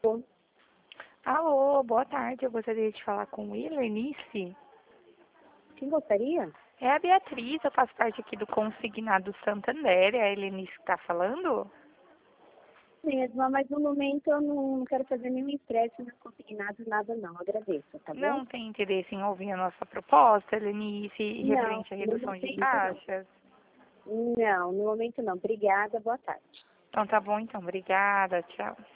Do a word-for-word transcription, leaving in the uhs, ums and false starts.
Alô, boa tarde. Eu gostaria de falar com Helenice. Quem gostaria? É a Beatriz, eu faço parte aqui do Consignado Santander. É a Helenice que está falando? Mesmo, mas no momento eu não quero fazer nenhum empréstimo consignado, nada não. Agradeço, tá bom? Não tem interesse em ouvir a nossa proposta, Helenice, Não, referente à no redução de momento não. taxas? Não, no momento não. Obrigada, boa tarde. Então tá bom, então. Obrigada, tchau.